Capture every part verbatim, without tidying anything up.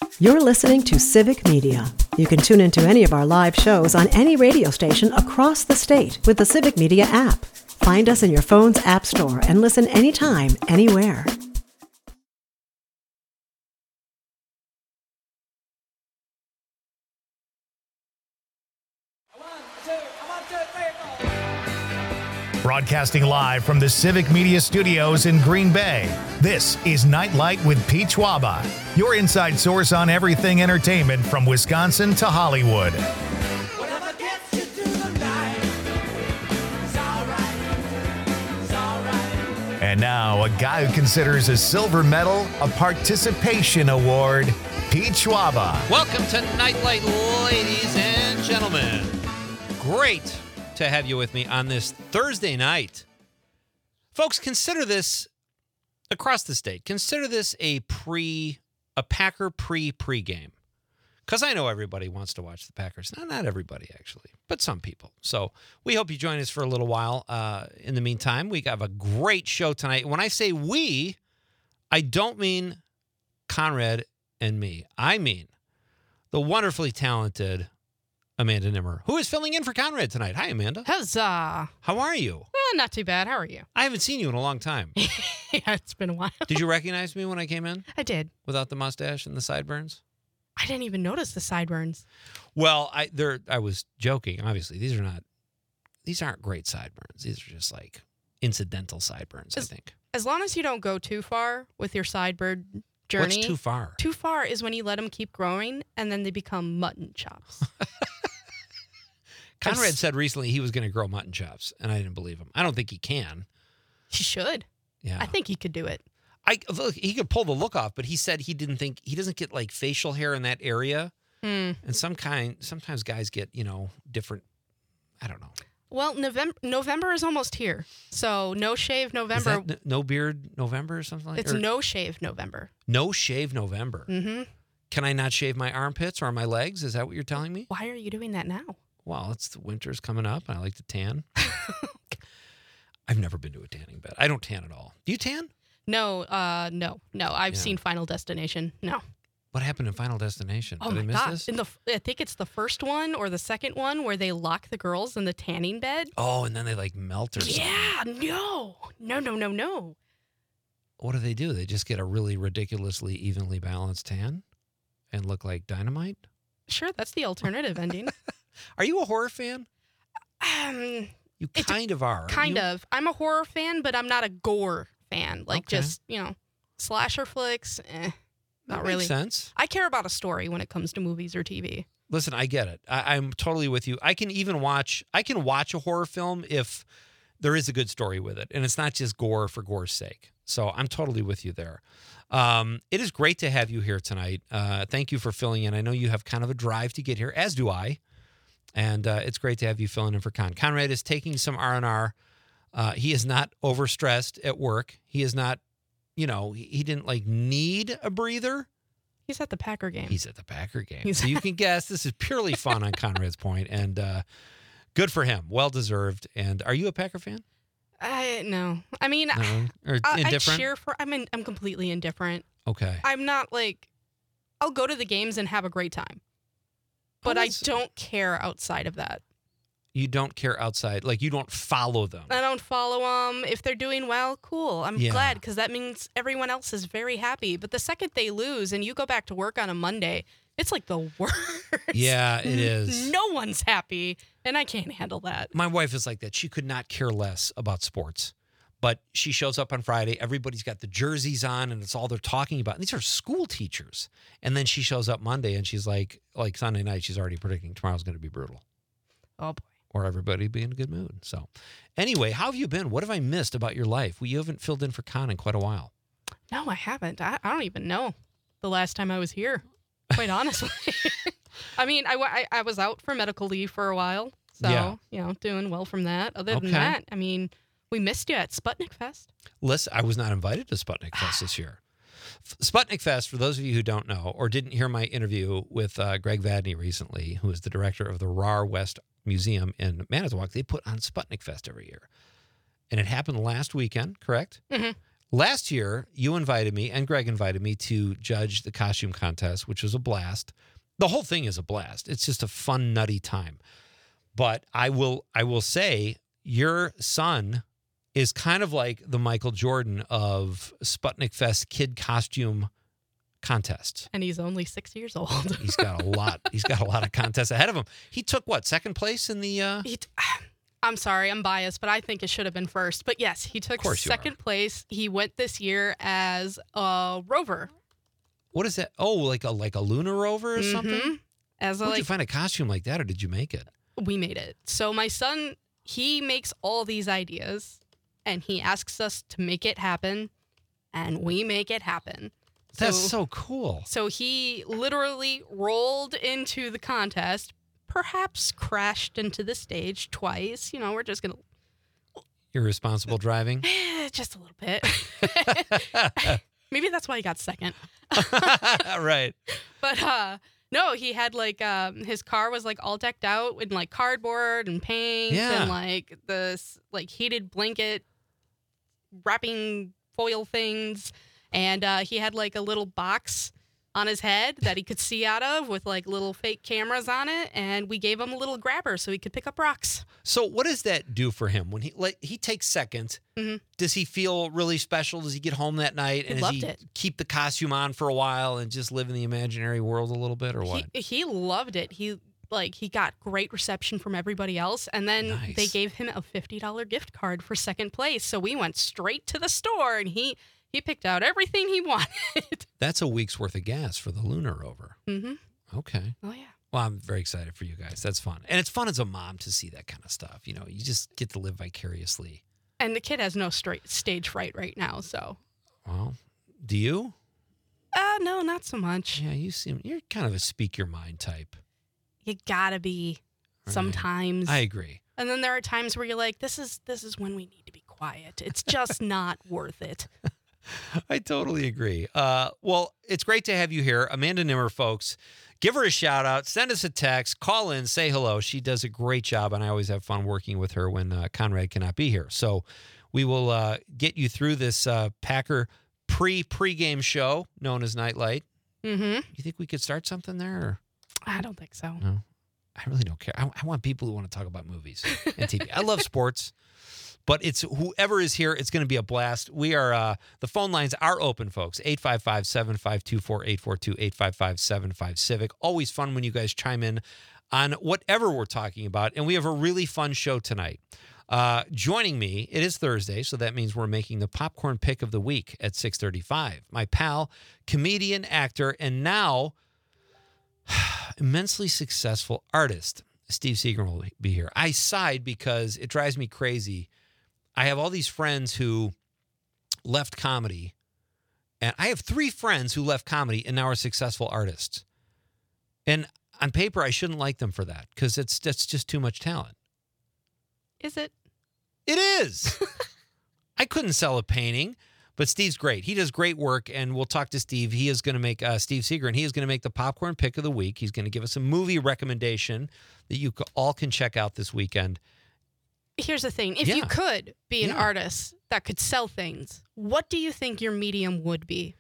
You're listening to Civic Media. You can tune into any of our live shows on any radio station across the state with the Civic Media app. Find us in your phone's app store and listen anytime, anywhere. Broadcasting live from the Civic Media Studios in Green Bay, this is Nightlight with Pete Schwaba, your inside source on everything entertainment from Wisconsin to Hollywood. Whatever gets you through the night, it's all right, it's all right. And now, a guy who considers a silver medal a participation award, Pete Schwaba. Welcome to Nightlight, ladies and gentlemen. Great to have you with me on this Thursday night. Folks, consider this across the state. Consider this a pre, a Packer pre-pregame. Because I know everybody wants to watch the Packers. No, not everybody, actually, but some people. So we hope you join us for a little while. Uh, in the meantime, we have a great show tonight. When I say we, I don't mean Conrad and me. I mean the wonderfully talented Amanda Nimmer, who is filling in for Conrad tonight. Hi, Amanda. Huzzah. How are you? Eh, not too bad. How are you? I haven't seen you in a long time. Yeah, it's been a while. Did you recognize me when I came in? I did. Without the mustache and the sideburns? I didn't even notice the sideburns. Well, I there I was joking. Obviously, these are not these aren't great sideburns. These are just like incidental sideburns, as, I think. As long as you don't go too far with your sideburn journey. What's too far? Too far is when you let them keep growing and then they become mutton chops. Conrad said recently he was going to grow mutton chops, and I didn't believe him. I don't think he can. He should. Yeah. I think he could do it. I look, he could pull the look off, but he said he didn't think he doesn't get like facial hair in that area. Hmm. And some kind sometimes guys get, you know, different, I don't know. Well, November November is almost here. So no shave November. Is that n- no beard November or something like that? It's no shave November. No shave November. Mm-hmm. Can I not shave my armpits or my legs? Is that what you're telling me? Why are you doing that now? Well, it's the winter's coming up, and I like to tan. I've never been to a tanning bed. I don't tan at all. Do you tan? No, uh, no, no. I've Yeah. seen Final Destination. No. What happened in Final Destination? Oh Did my I miss God! this? In the, I think it's the first one or the second one where they lock the girls in the tanning bed. Oh, and then they like melt or something. Yeah, no, no, no, no, no. What do they do? They just get a really ridiculously evenly balanced tan and look like dynamite? Sure, that's the alternative ending. Are you a horror fan? Um, You It's a- kind of are. aren't kind you? of. I'm a horror fan, but I'm not a gore fan. Like Okay. just you know, slasher flicks. Eh, That not makes really. sense. I care about a story when it comes to movies or T V. Listen, I get it. I, I'm totally with you. I can even watch. I can watch a horror film if there is a good story with it, and it's not just gore for gore's sake. So I'm totally with you there. Um, it is great to have you here tonight. Uh, thank you for filling in. I know you have kind of a drive to get here, as do I, and uh, it's great to have you filling in for Con. Conrad is taking some R and R. Uh, he is not overstressed at work. He is not, you know, he, he didn't like need a breather. He's at the Packer game. He's at the Packer game. He's- So you can guess this is purely fun on Conrad's point, and uh, good for him. Well deserved. And are you a Packer fan? I no. I mean, No? Or I, I indifferent? cheer for. I'm in, I'm completely indifferent. Okay. I'm not like. I'll go to the games and have a great time, but Oh, I that's- don't care outside of that. You don't care outside. Like, you don't follow them. I don't follow them. If they're doing well, cool. I'm Yeah. glad because that means everyone else is very happy. But the second they lose and you go back to work on a Monday, it's like the worst. Yeah, it is. No one's happy, and I can't handle that. My wife is like that. She could not care less about sports. But she shows up on Friday. Everybody's got the jerseys on, and it's all they're talking about. And these are school teachers. And then she shows up Monday, and she's like, like Sunday night, she's already predicting tomorrow's going to be brutal. Oh boy. Or everybody be in a good mood. So anyway, how have you been? What have I missed about your life? Well, you haven't filled in for Con in quite a while. No, I haven't. I, I don't even know the last time I was here, quite honestly. I mean, I, wa- I, I was out for medical leave for a while. So, Yeah. you know, doing well from that. Other Okay. than that, I mean, we missed you at Sputnik Fest. Listen, I was not invited to Sputnik Fest this year. F- Sputnik Fest, for those of you who don't know or didn't hear my interview with uh, Greg Vadney recently, who is the director of the R A R West Museum in Manitowoc, they put on Sputnik Fest every year. And it happened last weekend, correct? Mhm. Last year, you invited me and Greg invited me to judge the costume contest, which was a blast. The whole thing is a blast. It's just a fun, nutty time. But I will, I will say, your son is kind of like the Michael Jordan of Sputnik Fest kid costume contests. And he's only six years old. He's got a lot. He's got a lot of contests ahead of him. He took what, second place in the? Uh... He t- I'm sorry, I'm biased, but I think it should have been first. But yes, he took course you second are. place. He went this year as a rover. What is that? Oh, like a like a lunar rover or something? Mhm. As a, Where'd you like, find a costume like that, or did you make it? we made it. So my son, he makes all these ideas, and he asks us to make it happen, and we make it happen. That's so cool. So he literally rolled into the contest, perhaps crashed into the stage twice. You know, we're just going to, Irresponsible driving. just a little bit. Maybe that's why he got second. Right. But uh, no, he had like, um, his car was like all decked out in like cardboard and paint Yeah. and like this like heated blanket wrapping foil things. And uh, he had like a little box on his head that he could see out of with like little fake cameras on it. And we gave him a little grabber so he could pick up rocks. So what does that do for him when he like he takes second? Mhm. Does he feel really special? Does he get home that night He and does loved he it. keep the costume on for a while and just live in the imaginary world a little bit, or what? He, he loved it. He like he got great reception from everybody else. And then Nice. they gave him a fifty dollars gift card for second place. So we went straight to the store and he, he picked out everything he wanted. That's a week's worth of gas for the lunar rover. hmm Okay. Oh, yeah. Well, I'm very excited for you guys. That's fun. And it's fun as a mom to see that kind of stuff. You know, you just get to live vicariously. And the kid has no straight stage fright right now. So, Well, do you? uh, no, not so much. Yeah, you seem, you're kind of a speak your mind type. You gotta be Right. sometimes. I agree. And then there are times where you're like, this is this is when we need to be quiet. It's just not worth it. I totally agree. Uh, well, it's great to have you here. Amanda Nimmer, folks. Give her a shout out. Send us a text. Call in. Say hello. She does a great job, and I always have fun working with her when uh, Conrad cannot be here. So we will uh, get you through this uh, Packer pre pregame show known as Nightlight. Mm-hmm. You think we could start something there? Or? I don't think so. No, I really don't care. I, I want people who want to talk about movies and T V. I love sports, but it's whoever is here, it's going to be a blast. We are, uh, the phone lines are open, folks. eight five five, seven five two, four eight four two, eight five five, seven five Civic. Always fun when you guys chime in on whatever we're talking about. And we have a really fun show tonight. Uh, joining me, it is Thursday, so that means we're making the popcorn pick of the week at six thirty-five. My pal, comedian, actor, and now immensely successful artist, Steve Seagram will be here. I sighed because it drives me crazy. I have all these friends who left comedy, and I have three friends who left comedy and now are successful artists. And on paper, I shouldn't like them for that because it's that's just too much talent. Is it? It is. I couldn't sell a painting, but Steve's great. He does great work, and we'll talk to Steve. He is going to make, uh, Steve Seager, and he is going to make the popcorn pick of the week. He's going to give us a movie recommendation that you c- all can check out this weekend. Here's the thing. If Yeah. you could be an Yeah. artist that could sell things, what do you think your medium would be?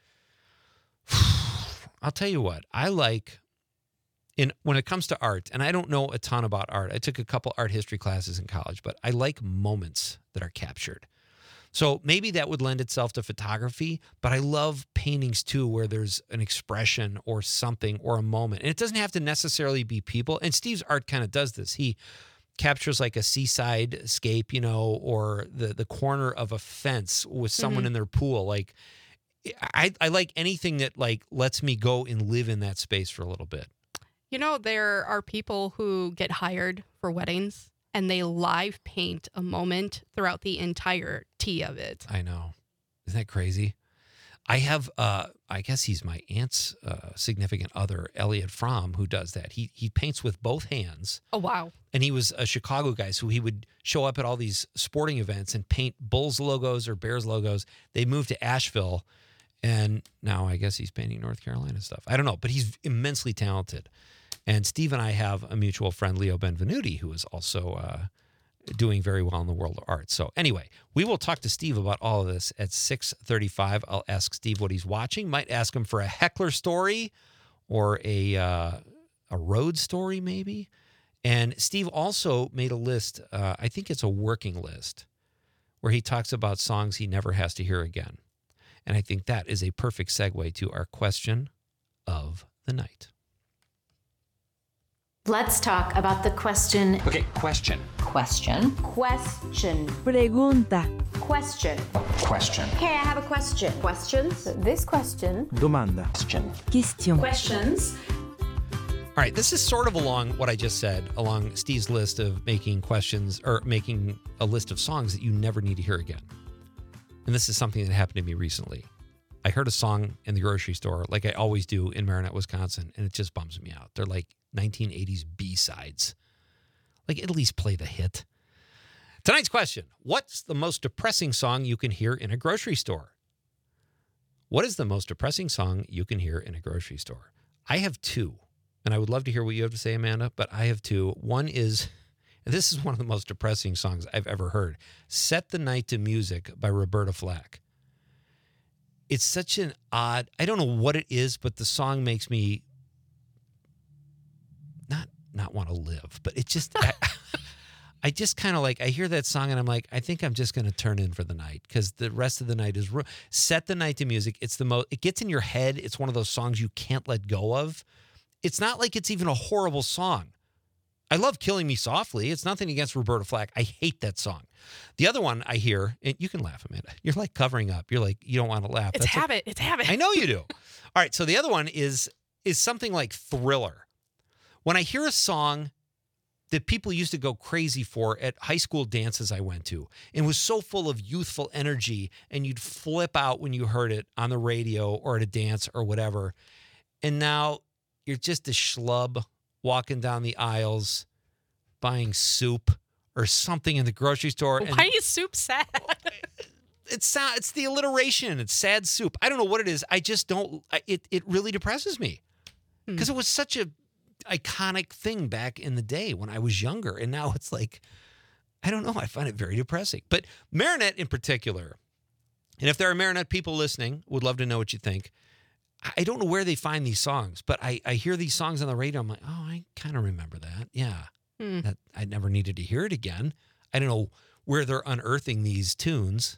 I'll tell you what, I like, in when it comes to art, and I don't know a ton about art. I took a couple art history classes in college, but I like moments that are captured. So maybe that would lend itself to photography, but I love paintings too, where there's an expression or something or a moment. And it doesn't have to necessarily be people. And Steve's art kind of does this. He captures like a seaside scape, you know, or the, the corner of a fence with someone Mhm. in their pool. Like, I, I like anything that like lets me go and live in that space for a little bit. You know, there are people who get hired for weddings and they live paint a moment throughout the entirety of it. I know. Isn't that crazy? I have, uh, I guess he's my aunt's uh, significant other, Elliot Fromm, who does that. He he paints with both hands, Oh, wow. and he was a Chicago guy, so he would show up at all these sporting events and paint Bulls logos or Bears logos. They moved to Asheville, and now I guess he's painting North Carolina stuff. I don't know, but he's immensely talented. And Steve and I have a mutual friend, Leo Benvenuti, who is also uh, doing very well in the world of art. So anyway, we will talk to Steve about all of this at six thirty-five. I'll ask Steve what he's watching. Might ask him for a heckler story or a uh, a road story maybe. And Steve also made a list, uh, I think it's a working list, where he talks about songs he never has to hear again. And I think that is a perfect segue to our question of the night. Let's talk about the question. Okay, question. Question. Question. Pregunta. Question. Question. Okay, I have a question. Questions? This question. Domanda. Question. Question. Questions. All right, this is sort of along what I just said, along Steve's list of making questions or making a list of songs that you never need to hear again. And this is something that happened to me recently. I heard a song in the grocery store, like I always do in Marinette, Wisconsin, and it just bums me out. They're like nineteen eighties B-sides. Like, at least play the hit. Tonight's question, what's the most depressing song you can hear in a grocery store? What is the most depressing song you can hear in a grocery store? I have two, and I would love to hear what you have to say, Amanda, but I have two. One is, and this is one of the most depressing songs I've ever heard, Set the Night to Music by Roberta Flack. It's such an odd, I don't know what it is, but the song makes me not not want to live, but it just, I, I just kind of like, I hear that song and I'm like, I think I'm just going to turn in for the night because the rest of the night is, ru- Set the Night to Music. It's the most, it gets in your head. It's one of those songs you can't let go of. It's not like it's even a horrible song. I love Killing Me Softly. It's nothing against Roberta Flack. I hate that song. The other one I hear, and you can laugh, Amanda. You're like covering up. You're like, you don't want to laugh. It's That's a- habit. It's habit. I know you do. All right, so the other one is is something like Thriller. When I hear a song that people used to go crazy for at high school dances I went to, and was so full of youthful energy, and you'd flip out when you heard it on the radio or at a dance or whatever, and now you're just a schlub walking down the aisles, buying soup or something in the grocery store. And Why is soup sad? it's sad. It's the alliteration. It's sad soup. I don't know what it is. I just don't. I, it it really depresses me because it was such a iconic thing back in the day when I was younger, and now it's like, I don't know. I find it very depressing. But Marinette in particular, and if there are Marinette people listening, would love to know what you think. I don't know where they find these songs, but I, I hear these songs on the radio. I'm like, oh, I kind of remember that. Yeah. Hmm. That I never needed to hear it again. I don't know where they're unearthing these tunes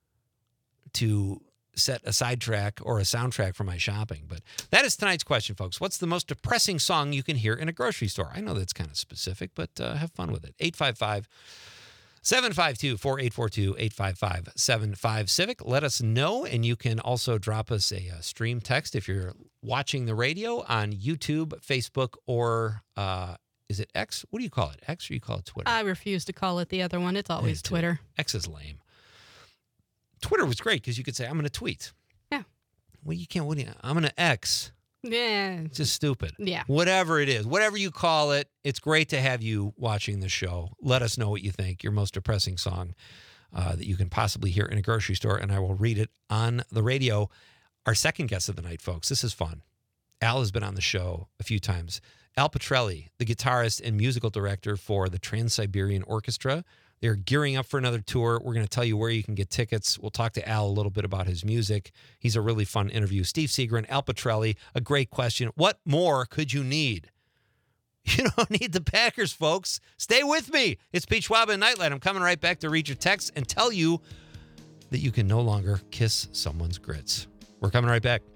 to set a sidetrack or a soundtrack for my shopping. But that is tonight's question, folks. What's the most depressing song you can hear in a grocery store? I know that's kind of specific, but uh, have fun with it. eight five five, seven five two, four eight four two, eight five five, seven five Civic. Let us know, and you can also drop us a, a stream text if you're watching the radio on YouTube, Facebook, or uh, is it X? What do you call it? X or you call it Twitter? I refuse to call it the other one. It's always too. Twitter. X is lame. Twitter was great because you could say, I'm going to tweet. Yeah. Well, you can't. What do you, I'm going to X. Yeah. It's just stupid. Yeah. Whatever it is, whatever you call it, it's great to have you watching the show. Let us know what you think, your most depressing song uh, that you can possibly hear in a grocery store, and I will read it on the radio. Our second guest of the night, folks, this is fun. Al has been on the show a few times. Al Pitrelli, the guitarist and musical director for the Trans-Siberian Orchestra. They're gearing up for another tour. We're going to tell you where you can get tickets. We'll talk to Al a little bit about his music. He's a really fun interview. Steve Seagren, Al Pitrelli, a great question. What more could you need? You don't need the Packers, folks. Stay with me. It's Pete Schwab and Nightlight. I'm coming right back to read your texts and tell you that you can no longer kiss someone's grits. We're coming right back.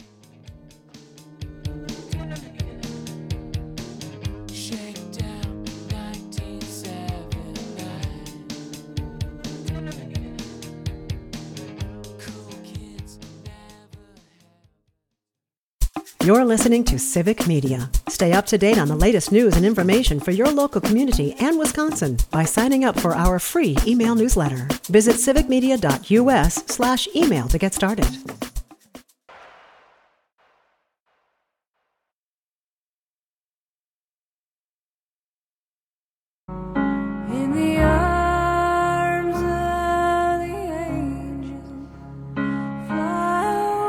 You're listening to Civic Media. Stay up to date on the latest news and information for your local community and Wisconsin by signing up for our free email newsletter. Visit civicmedia.us slash email to get started. In the arms of the angel, fly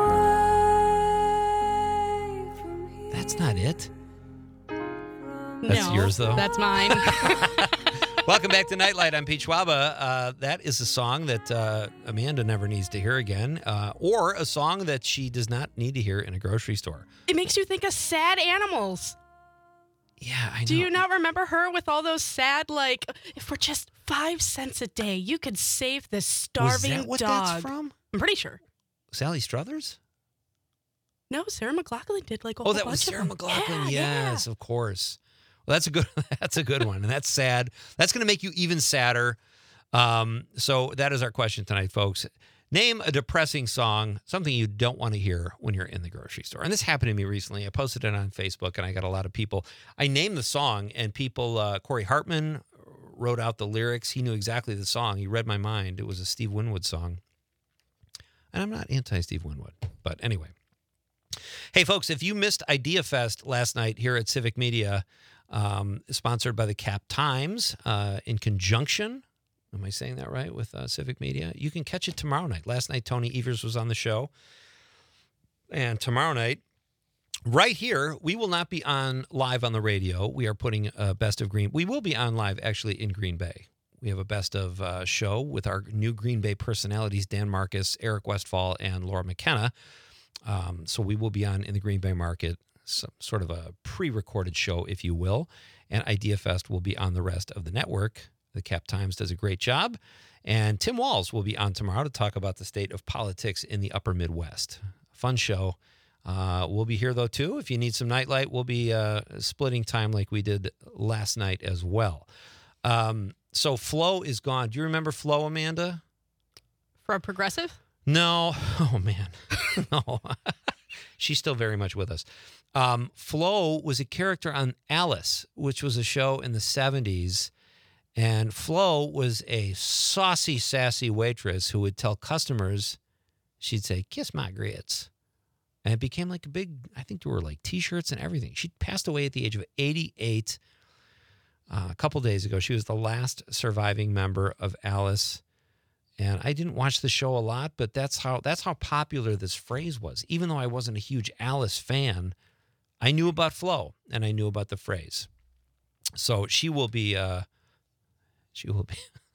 away from here. That's not it. That's no, yours, though? That's mine. Welcome back to Nightlight. I'm Pete Schwaba. Uh, that is a song that uh, Amanda never needs to hear again, uh, or a song that she does not need to hear in a grocery store. It makes you think of sad animals. Yeah, I know. Do you not remember her with all those sad, like, if for just five cents a day, you could save this starving Was that what dog? that's from? I'm pretty sure. Sally Struthers? No, Sarah McLachlan did like a Oh, whole that bunch was of Sarah them. McLachlan. Yeah, Yes, of course. Well, that's a good. That's a good one, and that's sad. That's going to make you even sadder. Um, so that is our question tonight, folks. Name a depressing song, something you don't want to hear when you're in the grocery store. And this happened to me recently. I posted it on Facebook, and I got a lot of people. I named the song, and people. Uh, Corey Hartman wrote out the lyrics. He knew exactly the song. He read my mind. It was a Steve Winwood song, and I'm not anti-Steve Winwood, but anyway. Hey, folks, if you missed Idea Fest last night here at Civic Media, um, sponsored by the Cap Times, uh, in conjunction, am I saying that right, with uh, Civic Media? You can catch it tomorrow night. Last night, Tony Evers was on the show. And tomorrow night, right here, we will not be on live on the radio. We are putting uh, Best of Green. We will be on live, actually, in Green Bay. We have a Best of uh, show with our new Green Bay personalities, Dan Marcus, Eric Westfall, and Laura McKenna. Um, so we will be on in the Green Bay market, some sort of a pre-recorded show, if you will. And Idea Fest will be on the rest of the network. The Cap Times does a great job. And Tim Walls will be on tomorrow to talk about the state of politics in the upper Midwest. Fun show. Uh, we'll be here, though, too. If you need some nightlight, we'll be uh, splitting time like we did last night as well. Um, so Flo is gone. Do you remember Flo, Amanda? For a progressive? No. Oh, man. No. She's still very much with us. Um, Flo was a character on Alice, which was a show in the seventies. And Flo was a saucy, sassy waitress who would tell customers, she'd say, kiss my grits. And it became like a big, I think there were like T-shirts and everything. She passed away at the age of eighty-eight uh, a couple days ago. She was the last surviving member of Alice. And I didn't watch the show a lot, but that's how that's how popular this phrase was. Even though I wasn't a huge Alice fan, I knew about Flo and I knew about the phrase. So she will be, uh, she will be,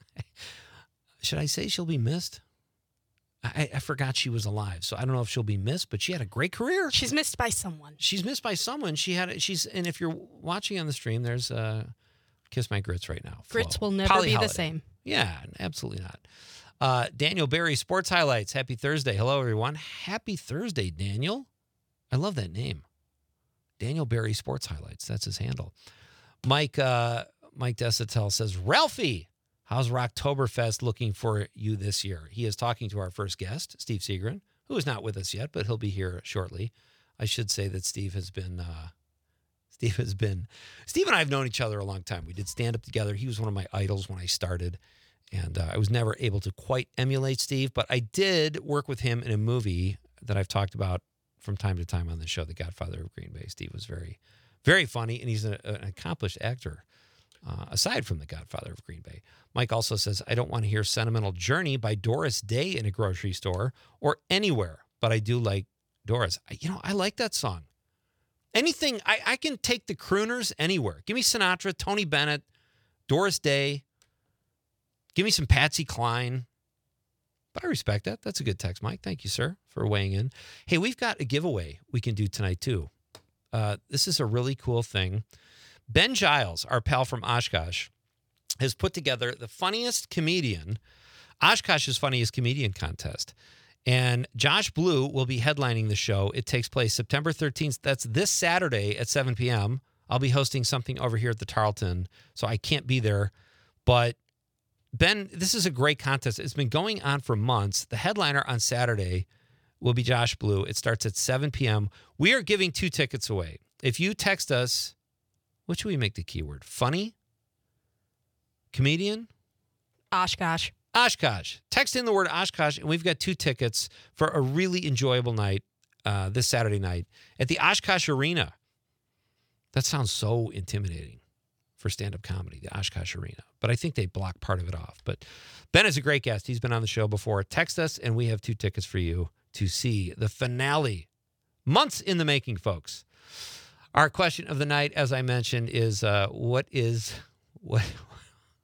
should I say she'll be missed? I, I forgot she was alive, so I don't know if she'll be missed, but she had a great career. She's missed by someone. She's missed by someone. She had, she's, and if you're watching on the stream, there's uh, Kiss My Grits right now. Grits Flo. will never Polly be the Holiday. same. Yeah, absolutely not. Uh, Daniel Barry, Sports Highlights. Happy Thursday. Hello, everyone. Happy Thursday, Daniel. I love that name. Daniel Barry, Sports Highlights. That's his handle. Mike uh, Mike Desatel says, Ralphie, how's Rocktoberfest looking for you this year? He is talking to our first guest, Steve Seagren, who is not with us yet, but he'll be here shortly. I should say that Steve has been... Uh, Steve has been... Steve and I have known each other a long time. We did stand-up together. He was one of my idols when I started. And uh, I was never able to quite emulate Steve, but I did work with him in a movie that I've talked about from time to time on the show, The Godfather of Green Bay. Steve was very, very funny, and he's a, an accomplished actor, uh, aside from The Godfather of Green Bay. Mike also says, I don't want to hear Sentimental Journey by Doris Day in a grocery store or anywhere, but I do like Doris. I, you know, I like that song. Anything, I, I can take the crooners anywhere. Give me Sinatra, Tony Bennett, Doris Day. Give me some Patsy Cline. But I respect that. That's a good text, Mike. Thank you, sir, for weighing in. Hey, we've got a giveaway we can do tonight, too. Uh, this is a really cool thing. Ben Giles, our pal from Oshkosh, has put together the funniest comedian, Oshkosh's funniest comedian contest. And Josh Blue will be headlining the show. It takes place September thirteenth. That's this Saturday at seven p.m. I'll be hosting something over here at the Tarleton, so I can't be there. But Ben, this is a great contest. It's been going on for months. The headliner on Saturday will be Josh Blue. It starts at seven p.m. We are giving two tickets away. If you text us, what should we make the keyword? Funny? Comedian? Oshkosh. Oshkosh. Text in the word Oshkosh, and we've got two tickets for a really enjoyable night uh, this Saturday night at the Oshkosh Arena. That sounds so intimidating for stand-up comedy, the Oshkosh Arena. But I think they block part of it off. But Ben is a great guest. He's been on the show before. Text us, and we have two tickets for you to see the finale. Months in the making, folks. Our question of the night, as I mentioned, is uh, what is what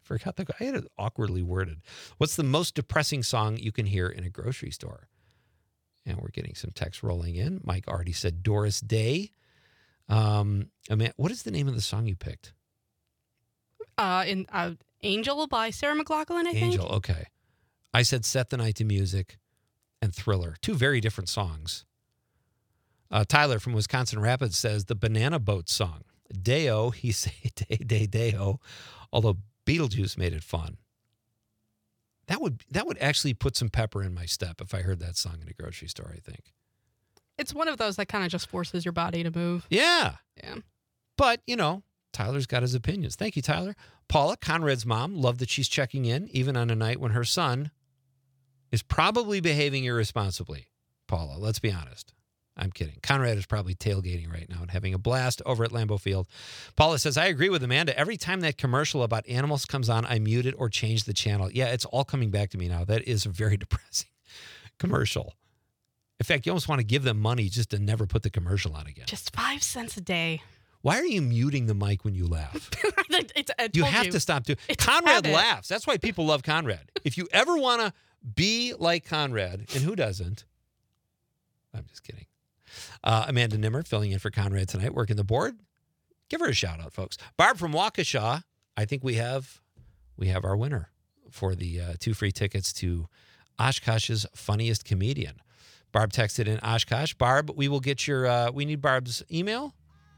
forgot the. I had it awkwardly worded. What's the most depressing song you can hear in a grocery store? And we're getting some text rolling in. Mike already said Doris Day. Um, I mean, what is the name of the song you picked? Uh, in uh, Angel by Sarah McLachlan, I think. Angel. Okay. I said Set the Night to Music and Thriller. Two very different songs. Uh, Tyler from Wisconsin Rapids says the Banana Boat song. Deo, he say day, day, deo. Although Beetlejuice made it fun. That would that would actually put some pepper in my step if I heard that song in a grocery store, I think. It's one of those that kind of just forces your body to move. Yeah. Yeah. But, you know, Tyler's got his opinions. Thank you, Tyler. Paula, Conrad's mom, love that she's checking in, even on a night when her son is probably behaving irresponsibly. Paula, let's be honest. I'm kidding. Conrad is probably tailgating right now and having a blast over at Lambeau Field. Paula says, I agree with Amanda. Every time that commercial about animals comes on, I mute it or change the channel. Yeah, it's all coming back to me now. That is a very depressing commercial. In fact, you almost want to give them money just to never put the commercial on again. Just five cents a day. Why are you muting the mic when you laugh? it's, I You told have to stop doing. It's a Conrad habit. laughs. That's why people love Conrad. If you ever want to be like Conrad, and who doesn't? I'm just kidding. Uh, Amanda Nimmer filling in for Conrad tonight, working the board. Give her a shout out, folks. Barb from Waukesha. I think we have we have our winner for the uh, two free tickets to Oshkosh's Funniest Comedian. Barb texted in Oshkosh. Barb, we will get your. Uh, we need Barb's email.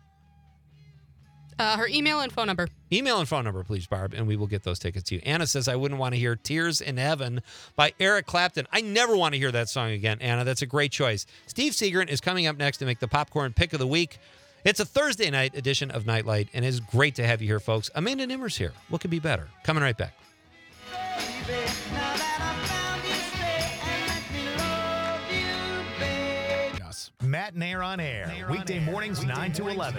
Uh, her email and phone number. Email and phone number, please, Barb, and we will get those tickets to you. Anna says, I wouldn't want to hear Tears in Heaven by Eric Clapton. I never want to hear that song again, Anna. That's a great choice. Steve Seagren is coming up next to make the popcorn pick of the week. It's a Thursday night edition of Nightlight, and it's great to have you here, folks. Amanda Nimmer's here. What could be better? Coming right back. Yes. Matt Nair on air. Weekday mornings, nine to eleven.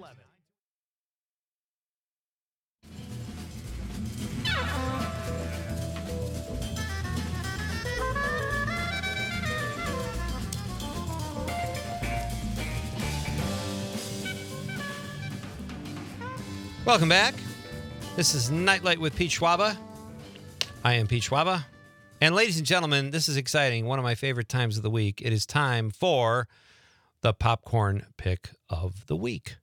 Welcome back. This is Nightlight with Pete Schwaba. I am Pete Schwaba. And ladies and gentlemen, this is exciting. One of my favorite times of the week. It is time for the popcorn pick of the week.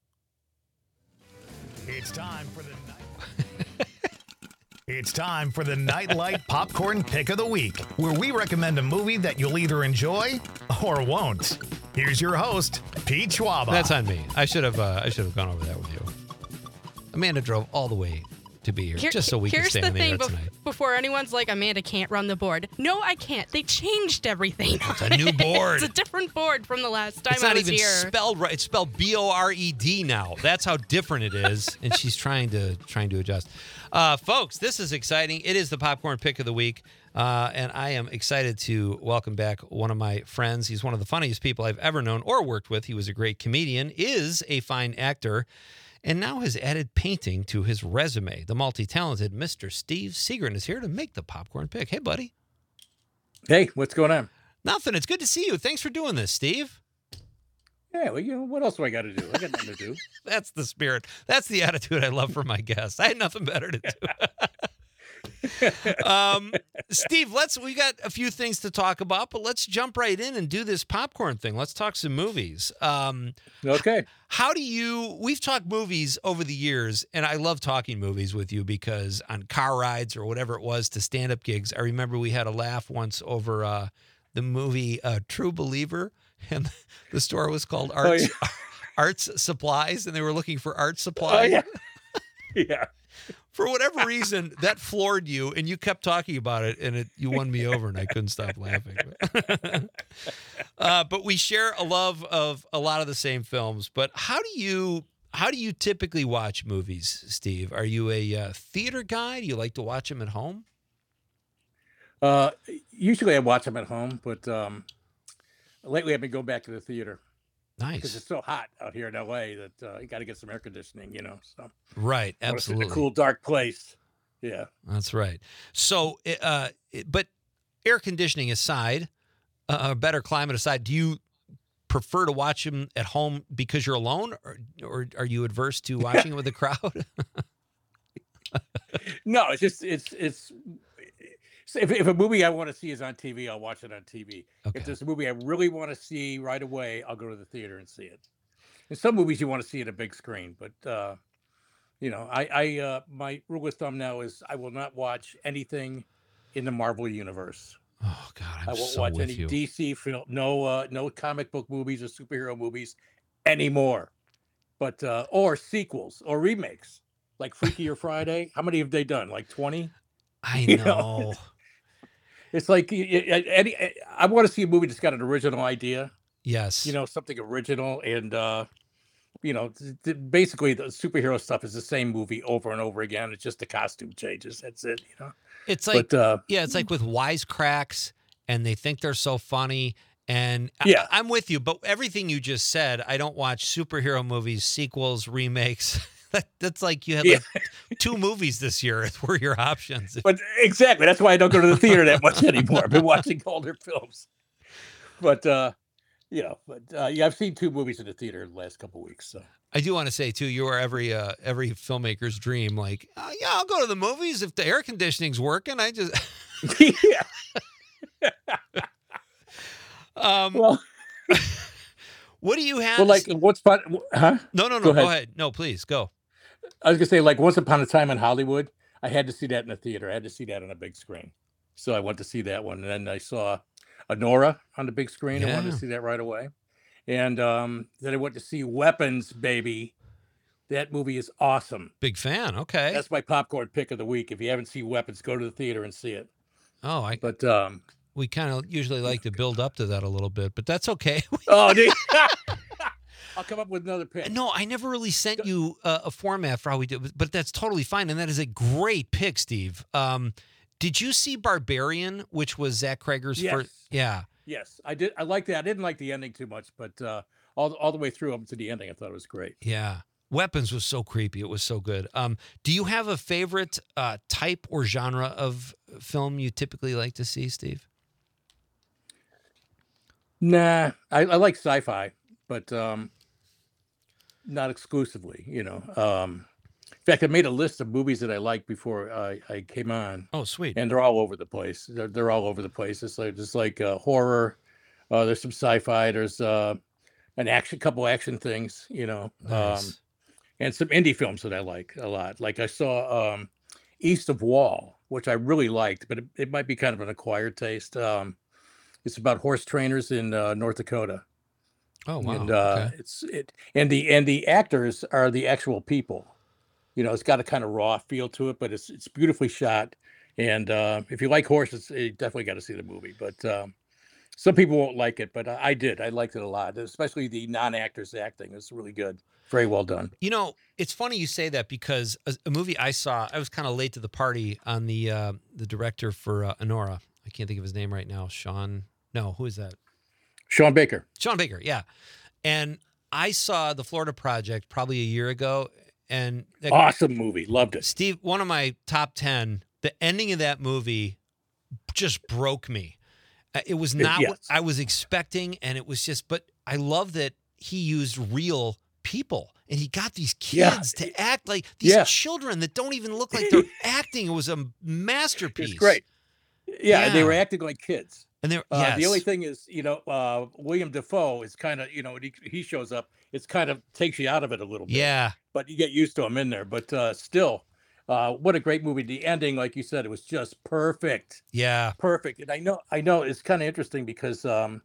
It's time for the night. It's time for the Nightlight Popcorn Pick of the Week, where we recommend a movie that you'll either enjoy or won't. Here's your host, Pete Schwaba. That's on me. I should have uh, I should have gone over that with you. Amanda drove all the way to be here, Here- just so we can here's stay the on the thing air bef- tonight. before anyone's like, Amanda can't run the board. No, I can't. They changed everything. It's a new board. It's a different board from the last time It's I not was even here. spelled right. It's spelled B O R E D now. That's how different it is. And she's trying to trying to adjust. Uh, folks, this is exciting. It is the popcorn pick of the week. Uh, and I am excited to welcome back one of my friends. He's one of the funniest people I've ever known or worked with. He was a great comedian, is a fine actor, and now has added painting to his resume. The multi-talented Mister Steve Seagren is here to make the popcorn pick. Hey, buddy. Hey, what's going on? Nothing. It's good to see you. Thanks for doing this, Steve. Yeah, well, you know, what else do I got to do? I got nothing to do. That's the spirit. That's the attitude I love for my guests. I had nothing better to do. um, Steve, let's. We got a few things to talk about, but let's jump right in and do this popcorn thing. Let's talk some movies. Um, Okay. how do you? We've talked movies over the years, and I love talking movies with you because on car rides or whatever it was to stand-up gigs, I remember we had a laugh once over uh, the movie uh, True Believer, and the store was called Arts Oh, Arts Supplies, and they were looking for art Oh, supplies. yeah. Yeah. For whatever reason, that floored you, and you kept talking about it, and it you won me over, and I couldn't stop laughing. uh, but we share a love of a lot of the same films. But how do you how do you typically watch movies, Steve? Are you a uh, theater guy? Do you like to watch them at home? Uh, usually I watch them at home, but um, lately I've been going back to the theater because Nice, it's so hot out here in L A that uh, you got to get some air conditioning, you know. So right? I wanna sit in Absolutely, a cool, dark place. Yeah. that's right. So, uh, it- but air conditioning aside, uh, better climate aside, do you prefer to watch them at home because you're alone, or, or are you adverse to watching it with a crowd? No, it's just it's it's. so If, if a movie I want to see is on T V, I'll watch it on T V. Okay. If there's a movie I really want to see right away, I'll go to the theater and see it. And some movies you want to see at a big screen, but uh, you know, I, I uh, my rule of thumb now is I will not watch anything in the Marvel universe. Oh God, I'm I won't so watch with any you. D C film, no uh, no comic book movies or superhero movies anymore. But uh, or sequels or remakes like Freakier Friday. How many have they done? Like twenty? I You know? know. It's like y- y- any. I want to see a movie that's got an original idea. Yes. You know, something original, and uh, you know, th- th- basically the superhero stuff is the same movie over and over again. It's just the costume changes. That's it. You know. It's like, But uh, yeah, it's like with wisecracks, and they think they're so funny. And I- Yeah. I'm with you, but everything you just said, I don't watch superhero movies, sequels, remakes. that, that's like you had Yeah. like two movies this year were your options. But exactly, that's why I don't go to the theater that much anymore. I've been watching older films. But uh, you know, but uh, yeah, I've seen two movies in the theater in the last couple of weeks. So I do want to say too, you are every uh, every filmmaker's dream. Like, uh, yeah, I'll go to the movies if the air conditioning's working. I just, yeah. um, Well, what do you have? well, like what's fun? Huh? no, no, no. go Go ahead. ahead. No, please go. I was gonna say, like Once Upon a Time in Hollywood. I had to see that in the theater. I had to see that on a big screen. So I went to see that one, and then I saw Honora on the big screen. I wanted Yeah. to see that right away. And um, then I went to see Weapons, baby. That movie is awesome. Big fan. Okay. That's my popcorn pick of the week. If you haven't seen Weapons, go to the theater and see it. oh, I But um, we kind of usually like to build up to that a little bit, but that's okay. oh, dude. I'll come up with another pick. No, I never really sent you uh, a format for how we did, but that's totally fine, and that is a great pick, Steve. Um, did you see Barbarian, which was Zach Krager's Yes. first? Yeah. Yes, I did. I liked that. I didn't like the ending too much, but uh, all all the way through up to the ending, I thought it was great. Yeah. Weapons was so creepy. It was so good. Um, do you have a favorite uh, type or genre of film you typically like to see, Steve? Nah, I, I like sci-fi, but um, not exclusively. You know, um, in fact, I made a list of movies that I liked before I, I came on, Oh, sweet. and they're all over the place. They're they're all over the place. It's like just like uh, horror. Uh, there's some sci-fi. There's uh, an action, couple action things. You know, um, Nice. and some indie films that I like a lot. Like I saw um, East of Wall, which I really liked, but it, it might be kind of an acquired taste. Um, it's about horse trainers in uh, North Dakota, Oh, wow. and uh, okay. it's it and the and the actors are the actual people. You know, it's got a kind of raw feel to it, but it's it's beautifully shot. And uh, if you like horses, you definitely got to see the movie. But um, some people won't like it, but I, I did. I liked it a lot, especially the non-actors acting. It's really good, very well done. You know, it's funny you say that because a, a movie I saw, I was kind of late to the party on the uh, the director for uh, Honora. I can't think of his name right now. Sean. No, who is that? Sean Baker. Sean Baker. Yeah. And I saw the Florida Project probably a year ago, and that- Awesome movie. Loved it. Steve, one of my top ten. The ending of that movie just broke me. Uh, It was not what yes. I was expecting, and it was just. But I love that he used real people, and he got these Yeah. kids to act like these Yeah. children that don't even look like they're acting. It was a masterpiece. It's great. Yeah, they Yeah. were acting like kids. And they're Uh, yes. The only thing is, you know, uh, William Defoe is kind of, you know, when he, he shows up, it's kind of takes you out of it a little bit. yeah. But you get used to him in there. But uh, still, uh, what a great movie. The ending, like you said, it was just perfect. Yeah. Perfect. And I know, I know it's kind of interesting because um,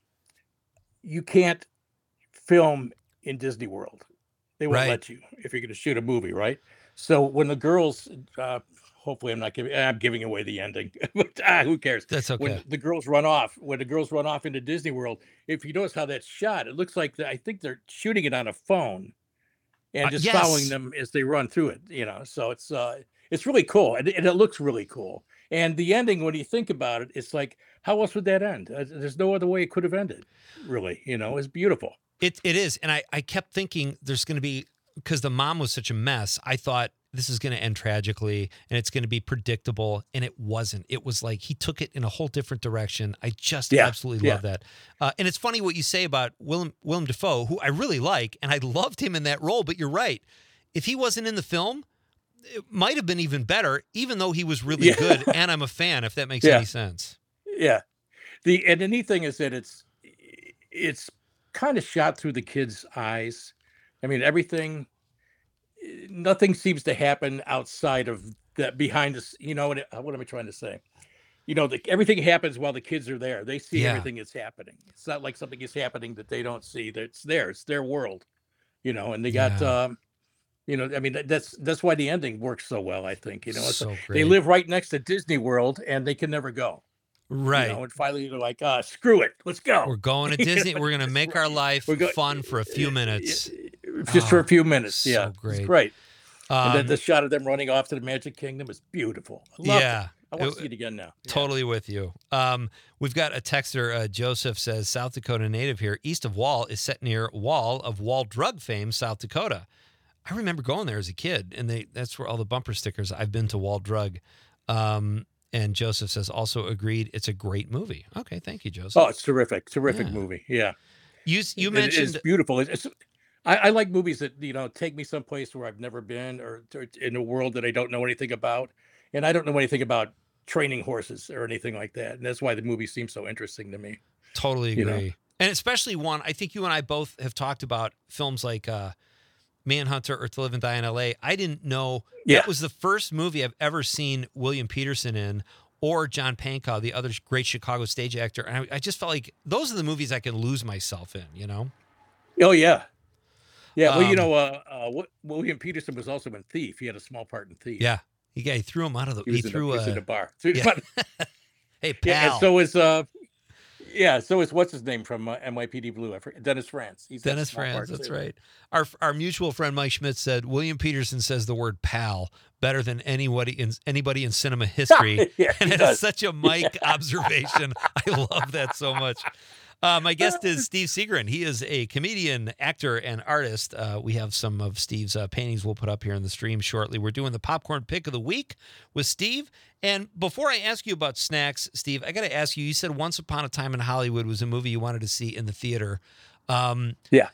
you can't film in Disney World. They won't Right. let you if you're going to shoot a movie, right? So when the girls, uh, hopefully I'm not giving, I'm giving away the ending, but ah, who cares? That's okay. When the girls run off, when the girls run off into Disney World, if you notice how that's shot, it looks like the, I think they're shooting it on a phone and Uh, just yes. following them as they run through it. You know, so it's uh, it's really cool, and, and it looks really cool. And the ending, when you think about it, it's like, how else would that end? Uh, There's no other way it could have ended. Really, you know, it's beautiful. It it is, and I I kept thinking there's going to be, because the mom was such a mess. I thought this is going to end tragically, and it's going to be predictable, and it wasn't. It was like he took it in a whole different direction. I just Yeah, absolutely yeah. love that. Uh, and it's funny what you say about Willem Willem Dafoe, who I really like, and I loved him in that role. But you're right. If he wasn't in the film, it might have been even better, even though he was really Yeah. good, and I'm a fan, if that makes Yeah. any sense. Yeah. The and the neat thing is that it's it's kind of shot through the kid's eyes. I mean, everything, nothing seems to happen outside of that behind us. You know what? What am I trying to say? You know, the, everything happens while the kids are there. They see Yeah. everything that's happening. It's not like something is happening that they don't see. That it's there. It's their world. You know, and they got. Yeah. um You know, I mean, that- that's that's why the ending works so well. I think. You know, it's So they great. live right next to Disney World, and they can never go. Right. You know, and finally they're like, uh, screw it, let's go. We're going to You know, Disney. We're going to it's make right. our life We're go- fun for a few minutes. Just for Oh, a few minutes. so Yeah. great. It's great. and then Um, the shot of them running off to the Magic Kingdom is beautiful. I loved yeah. it. I want It- to see it again now. Yeah. Totally with you. Um, we've got a texter, uh, Joseph says, South Dakota native here. East of Wall is set near Wall of Wall drug fame, South Dakota. I remember going there as a kid, and they that's where all the bumper stickers. I've been to Wall Drug. Um, and Joseph says, also agreed, it's a great movie. Okay, thank you, Joseph. Oh, it's terrific. Terrific Yeah. movie. Yeah. you you It- mentioned it's beautiful. It's, it's I, I like movies that, you know, take me someplace where I've never been or to, in a world that I don't know anything about. And I don't know anything about training horses or anything like that. And that's why the movie seems so interesting to me. Totally you know? agree. And especially one, I think you and I both have talked about films like uh, Manhunter or To Live and Die in L A. I didn't know Yeah. that was the first movie I've ever seen William Peterson in, or John Pankow, the other great Chicago stage actor. And I, I just felt like those are the movies I can lose myself in, you know? Oh, yeah. Yeah. Well, you Um, know, uh, uh, what William Peterson was also in Thief. He had a small part in Thief. Yeah. He, got- he threw him out of the, He he, was, in, threw the, he was in a, the bar. So- yeah. but- hey, yeah, and pal. so is, uh, yeah, so is what's his name from uh, N Y P D Blue? I forget, Dennis Franz. He's got a Dennis small Franz, part, that's too. right. Our our mutual friend Mike Schmidt said William Peterson says the word "pal" better than anybody in anybody in cinema history, Yeah, and he it is does. such a Mike observation. I love that so much. Uh, my guest is Steve Seagren. He is a comedian, actor, and artist. Uh, we have some of Steve's uh, paintings we'll put up here in the stream shortly. We're doing the popcorn pick of the week with Steve. And before I ask you about snacks, Steve, I got to ask you, you said Once Upon a Time in Hollywood was a movie you wanted to see in the theater. Um, Yeah.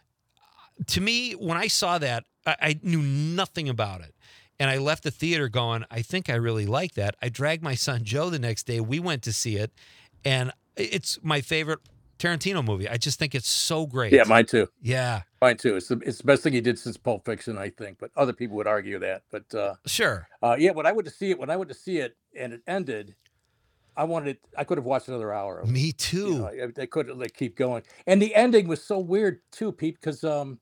to me, when I saw that, I, I knew nothing about it. And I left the theater going, I think I really like that. I dragged my son Joe the next day. We went to see it. And it's my favorite Tarantino movie. I just think it's so great. Yeah, mine too. Yeah, Mine too. It's the, it's the best thing he did since Pulp Fiction, I think. But other people would argue that. But uh, sure. uh, yeah, when I went to see it, when I went to see it and it ended, I wanted. I could have watched another hour. Of it. Me too. You know, I, I could like keep going. And the ending was so weird too, Pete, because um,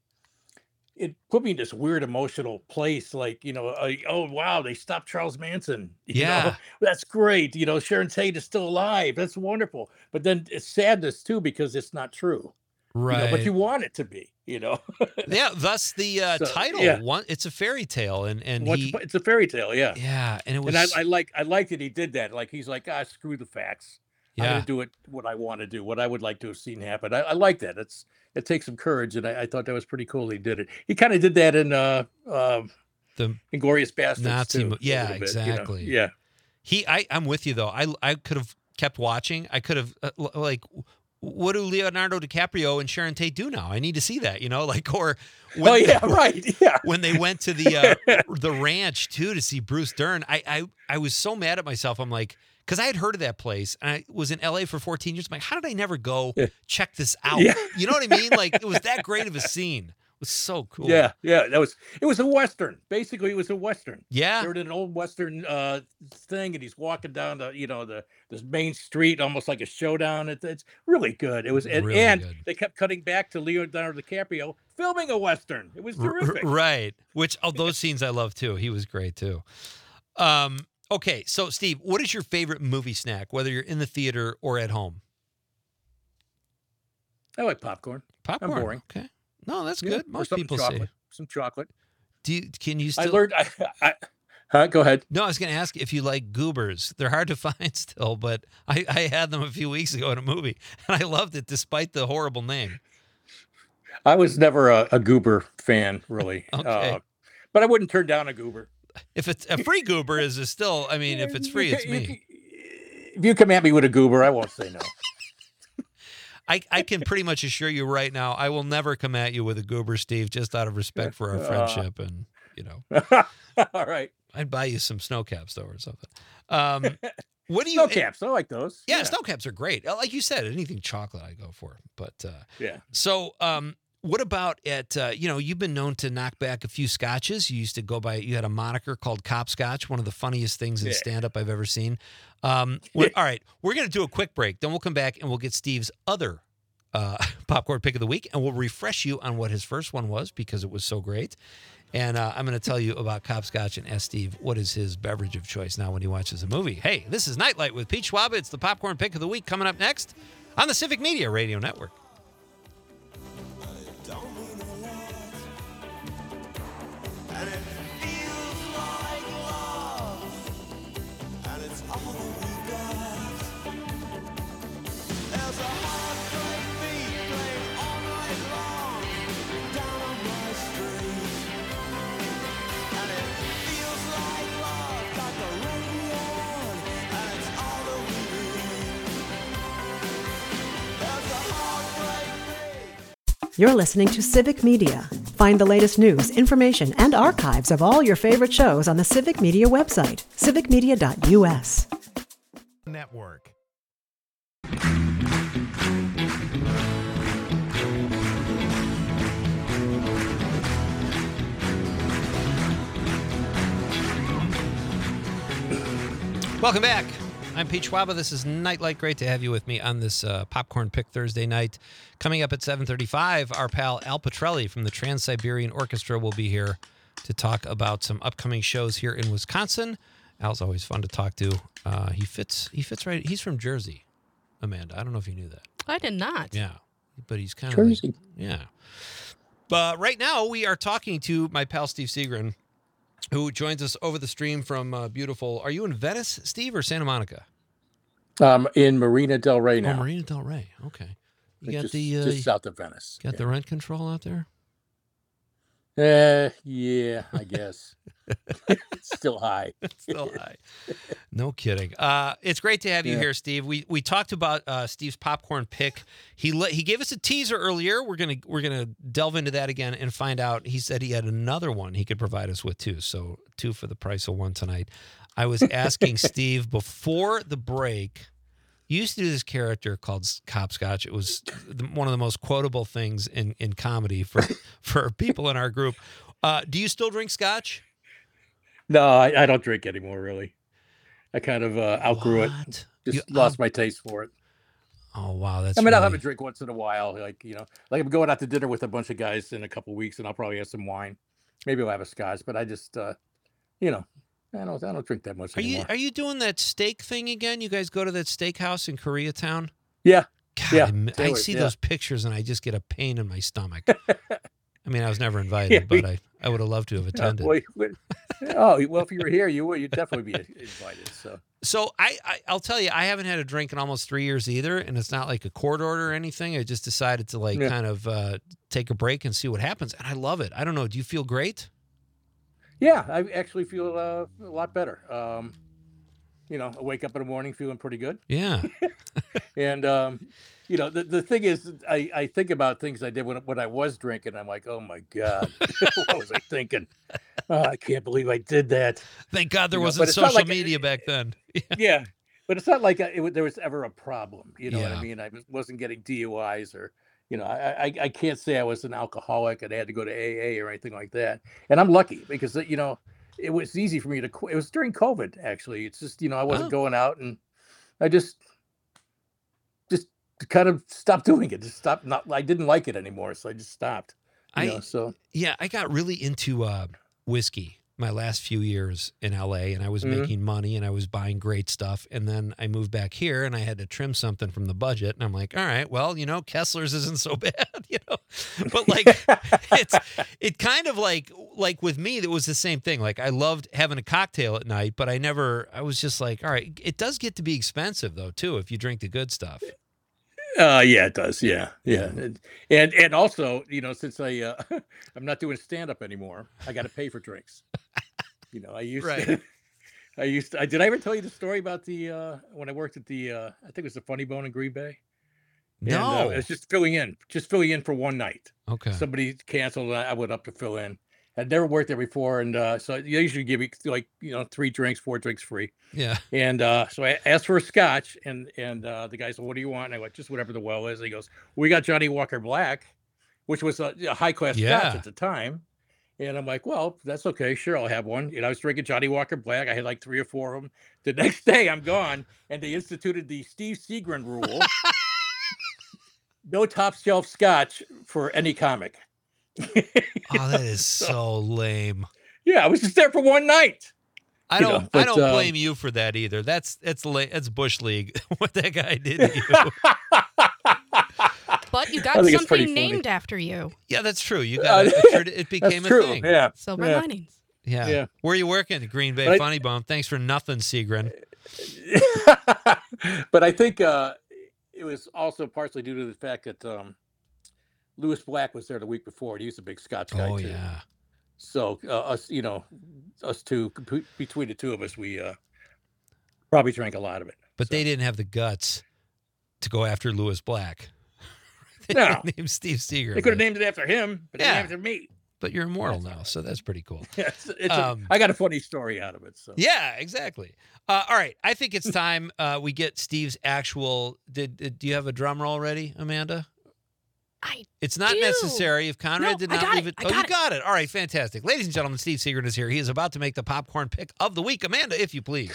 it put me in this weird emotional place. Like, you know, uh, oh wow, they stopped Charles Manson. You know? Yeah. That's great. You know, Sharon Tate is still alive. That's wonderful. But then it's sadness too because it's not true. Right. You know, but you want it to be. You know. yeah, thus the uh, So, title. yeah. One, it's a fairy tale. And, and Once he, upon- it's a fairy tale. Yeah. yeah, and it was, And I, I like I like that he did that. Like he's like, ah, screw the facts. I'm yeah. gonna do it what I want to do, what I would like to have seen happen. I, I like that. It's it takes some courage, and I, I thought that was pretty cool. He did it. He kind of did that in uh, uh The Inglorious Bastards Nazi too. mo- a yeah, little bit, you know? exactly. Yeah. He, I, I'm with you though. I, I could have kept watching. I could have uh, l- like, what do Leonardo DiCaprio and Sharon Tate do now? I need to see that, you know, like, or when, Oh yeah, right. Yeah. when they went to the uh, the ranch too to see Bruce Dern. I, I, I was so mad at myself. I'm like, because I had heard of that place and I was in L A for fourteen years. I'm like, how did I never go Yeah. check this out? Yeah. You know what I mean? Like, it was that great of a scene. It was so cool. Yeah, yeah. That was it. Was a western. Basically, it was a western. Yeah. They were in an old western uh thing, and he's walking down the you know the this main street, almost like a showdown. It, it's really good. It was, and, Really and good. they kept cutting back to Leonardo DiCaprio filming a western. It was R- r- terrific. right. Which, oh, those scenes I love too. He was great too. Um, okay. So, Steve, what is your favorite movie snack, whether you're in the theater or at home? I like popcorn. Popcorn. boring. Okay. No, that's Yeah, good. or Most some people chocolate. say. Some chocolate. Do you, can you I still? learned. I, I, huh? Go ahead. No, I was going to ask if you like goobers. They're hard to find still, but I, I had them a few weeks ago in a movie, and I loved it despite the horrible name. I was never a, a goober fan, really. Okay. Uh, but I wouldn't turn down a goober. If it's a free goober, is is still? I mean, if it's free, You it's ca- you me. ca- If you come at me with a goober, I won't say no. I, I can pretty much assure you right now, I will never come at you with a goober, Steve, just out of respect for our Uh, friendship. And You know, All right. I'd buy you some snow caps though, or something. Um, what do you? Snow caps. I like those. Yeah, snow caps are great. Uh, Like you said, anything chocolate I go for. But uh, Yeah. so, um, what about at? Uh, you know, you've been known to knock back a few scotches. You used to go by. You had a moniker called Cop Scotch, one of the funniest things in Yeah. stand-up I've ever seen. Um, what- all right, we're gonna do a quick break. Then we'll come back and we'll get Steve's other uh, popcorn pick of the week, and we'll refresh you on what his first one was because it was so great. And uh, I'm going to tell you about Cop Scotch and ask Steve what is his beverage of choice now when he watches a movie. Hey, this is Nightlight with Pete Schwab. It's the popcorn pick of the week coming up next on the Civic Media Radio Network. You're listening to Civic Media. Find the latest news, information, and archives of all your favorite shows on the Civic Media website, civic media dot u s. Network. Welcome back. I'm Pete Schwaba. This is Nightlight. Great to have you with me on this uh, Popcorn Pick Thursday night. Coming up at seven thirty-five, our pal Al Petrelli from the Trans-Siberian Orchestra will be here to talk about some upcoming shows here in Wisconsin. Al's always fun to talk to. Uh, he fits He fits right. He's from Jersey, Amanda. I don't know if you knew that. I did not. Yeah, but he's kind of Jersey. like, yeah. But right now we are talking to my pal Steve Seagren, who joins us over the stream from uh, beautiful. Are you in Venice, Steve, or Santa Monica? Um, in Marina Del Rey now. Oh, Marina Del Rey. Okay. You got just, the uh, just south of Venice. got yeah. the rent control out there. Uh, yeah, I guess. It's still high. Still high. No kidding. Uh, it's great to have you Yeah. here, Steve. We we talked about uh, Steve's popcorn pick. He let, he gave us a teaser earlier. We're gonna we're gonna delve into that again and find out. He said he had another one he could provide us with too. So two for the price of one tonight. I was asking Steve before the break. You used to do this character called Cop Scotch. It was the, one of the most quotable things in, in comedy for, for people in our group. Uh, do you still drink Scotch? No, I, I don't drink anymore, really. I kind of uh, outgrew it. What? Just You lost out- my taste for it. Oh, wow. That's I mean, I'll have really- a drink once in a while. Like, you know, like I'm going out to dinner with a bunch of guys in a couple weeks and I'll probably have some wine. Maybe I'll have a scotch, but I just, uh, you know, I don't, I don't drink that much Are you anymore. are you doing that steak thing again? You guys go to that steakhouse in Koreatown? Yeah. God, Yeah, I m- I, Taylor's, see yeah. those pictures and I just get a pain in my stomach. I mean, I was never invited, Yeah, we- but I, I would have loved to have Uh, attended. well, you- oh, well, if you were here, you would, you'd definitely be invited. So, So I, I I'll tell you, I haven't had a drink in almost three years either, and it's not like a court order or anything. I just decided to like Yeah. kind of uh, take a break and see what happens, and I love it. I don't know. Do you feel great? yeah, I actually feel uh, a lot better. Um, you know, I wake up in the morning feeling pretty good. Yeah. And, um, you know, the, the thing is, I, I think about things I did when, when I was drinking. I'm like, oh, my God, what was I thinking? Oh, I can't believe I did that. Thank God there You know, wasn't but it's not social like- media back then. Yeah. But it's not like I, it, wa- there was ever a problem. You know what Yeah. I mean? I was- wasn't getting D U Is or, you know, I, I, I can't say I was an alcoholic and I had to go to A A or anything like that. And I'm lucky because, you know, it was easy for me to quit. It was during COVID, actually. It's just, you know, I wasn't Oh. going out and I just, just kind of stopped doing it. Just stopped. Not, I didn't like it anymore. So I just stopped. You I know, so yeah, I got really into uh, whiskey my last few years in L A, and I was Mhm. making money and I was buying great stuff. And then I moved back here and I had to trim something from the budget. And I'm like, all right, well, you know, Kessler's isn't so bad, you know. But like, it's it kind of like like with me, it was the same thing. Like I loved having a cocktail at night, but I never. I was just like, all right, it does get to be expensive though too if you drink the good stuff. Uh, yeah, it does. Yeah, yeah, and and, and also, you know, since I uh, I'm not doing stand up anymore, I got to pay for drinks. You know, I used Right. to, I used to. I, did I ever tell you the story about the uh, when I worked at the uh, I think it was the Funny Bone in Green Bay? And, uh, No. it's just filling in, just filling in for one night. Okay. Somebody canceled, and I I went up to fill in, I'd never worked there before, and uh, so they usually give you like you know three drinks, four drinks free. Yeah. And uh, so I asked for a scotch, and and uh, the guy said, "What do you want?" And I went, "Just whatever the well is." And he goes, "We got Johnny Walker Black," which was a, a high class Yeah. scotch at the time. And I'm like, "Well, that's okay. Sure, I'll have one." And I was drinking Johnny Walker Black. I had like three or four of them. The next day, I'm gone, and they instituted the Steve Seagren rule: no top shelf scotch for any comic. Oh, that is so lame. Yeah, I was just there for one night. I You don't. know, I but, don't uh, blame you for that either. That's that's la- that's bush league. What that guy did to you. But you I got think it's pretty something funny. named after you. Yeah, that's true. You Uh, got it. It, it That's became a true. thing. Yeah. Silver Yeah. linings. Yeah. Yeah. Where are you working? Green Bay But I- Funny Bone. Thanks for nothing, Seagren. But I think uh, it was also partially due to the fact that um, Lewis Black was there the week before. And he was a big Scotch guy Oh too. yeah. So uh, us, you know, us two comp- between the two of us, we uh, probably drank a lot of it. But So- they didn't have the guts to go after Lewis Black. They No. named Steve Seager. They could have named it after him, but Yeah. they named it after me. But you're immortal now, so that's pretty cool. Yes, it's a- Um, I got a funny story out of it. So Yeah, exactly. Uh, all right, I think it's time uh, we get Steve's actual. Did, did do you have a drum roll ready, Amanda? I It's not do. necessary if Conrad No, did I not got leave it. it. I Oh, got you it. got it. All right, fantastic. Ladies and gentlemen, Steve Seagren is here. He is about to make the popcorn pick of the week. Amanda, if you please.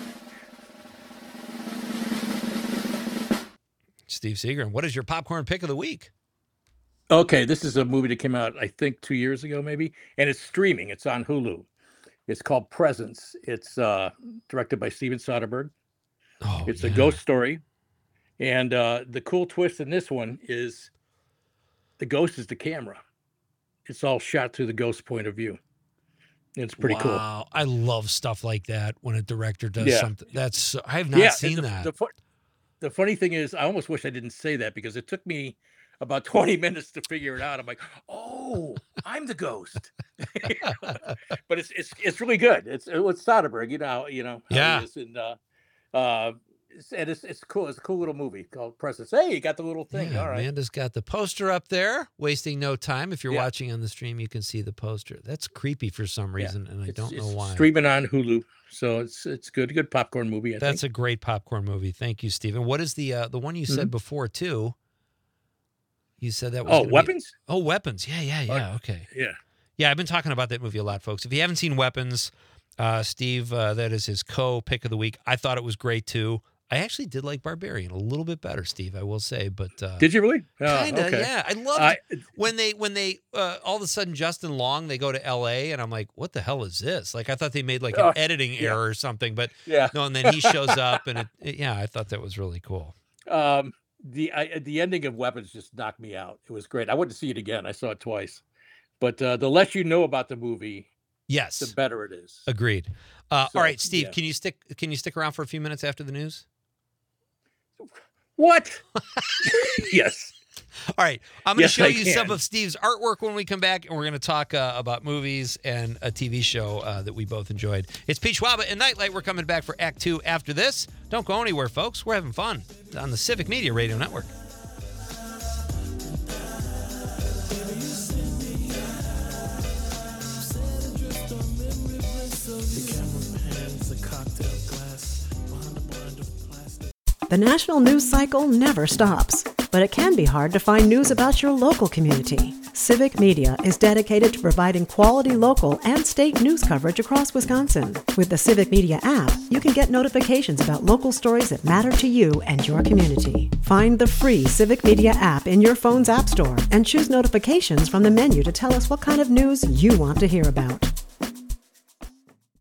Steve Seagren, what is your popcorn pick of the week? okay, this is a movie that came out I think two years ago, maybe, and it's streaming. It's on Hulu. It's called Presence. It's uh, directed by Steven Soderbergh. Oh, It's yeah. a ghost story, and uh, the cool twist in this one is the ghost is the camera. It's all shot through the ghost's point of view. It's pretty cool. Wow, I love stuff like that when a director does Yeah. something. That's so- I have not and seen the, that. The, fu- the funny thing is, I almost wish I didn't say that because it took me about twenty minutes to figure it out. I'm like, oh, I'm the ghost. But it's it's it's really good. It's it's Soderbergh, you know, you know. how he Yeah. is, and uh, uh, it's, and it's it's cool. It's a cool little movie called Presence. Hey, you got the little thing. Yeah, All right. Amanda's got the poster up there, wasting no time. If you're Yeah. watching on the stream, you can see the poster. That's creepy for some Yeah. reason, and I It's, don't know it's why. streaming on Hulu, so it's it's good. Good popcorn movie. I That's think. a great popcorn movie. Thank you, Stephen. What is the uh, the one you said Mhm. before too? You said that was Oh, gonna be- Weapons. Oh, Weapons. Yeah, yeah, yeah. Okay. Yeah. Yeah, I've been talking about that movie a lot, folks. If you haven't seen Weapons, uh, Steve, uh, that is his co-pick of the week. I thought it was great too. I actually did like Barbarian a little bit better, Steve. I will say, but uh, Did you really? Oh, kind of, okay. yeah. I loved I- when they when they uh, all of a sudden Justin Long they go to L A and I'm like, what the hell is this? Like I thought they made like an Oh, editing yeah. error or something, but Yeah. no. And then he shows up and it, it- yeah, I thought that was really cool. Um, the I, the ending of Weapons just knocked me out. It was great. I wouldn't see it again. I saw it twice. But uh, the less you know about the movie, Yes, the better it is. agreed. Uh, So, all right, Steve, yeah. can you stick can you stick around for a few minutes after the news? What? Yes. All right, I'm going to Yes, show I you some can. of Steve's artwork when we come back, and we're going to talk uh, about movies and a T V show uh, that we both enjoyed. It's Pete Schwaba and Nightlight. We're coming back for Act Two after this. Don't go anywhere, folks. We're having fun on the Civic Media Radio Network. The national news cycle never stops, but it can be hard to find news about your local community. Civic Media is dedicated to providing quality local and state news coverage across Wisconsin. With the Civic Media app, you can get notifications about local stories that matter to you and your community. Find the free Civic Media app in your phone's app store and choose notifications from the menu to tell us what kind of news you want to hear about.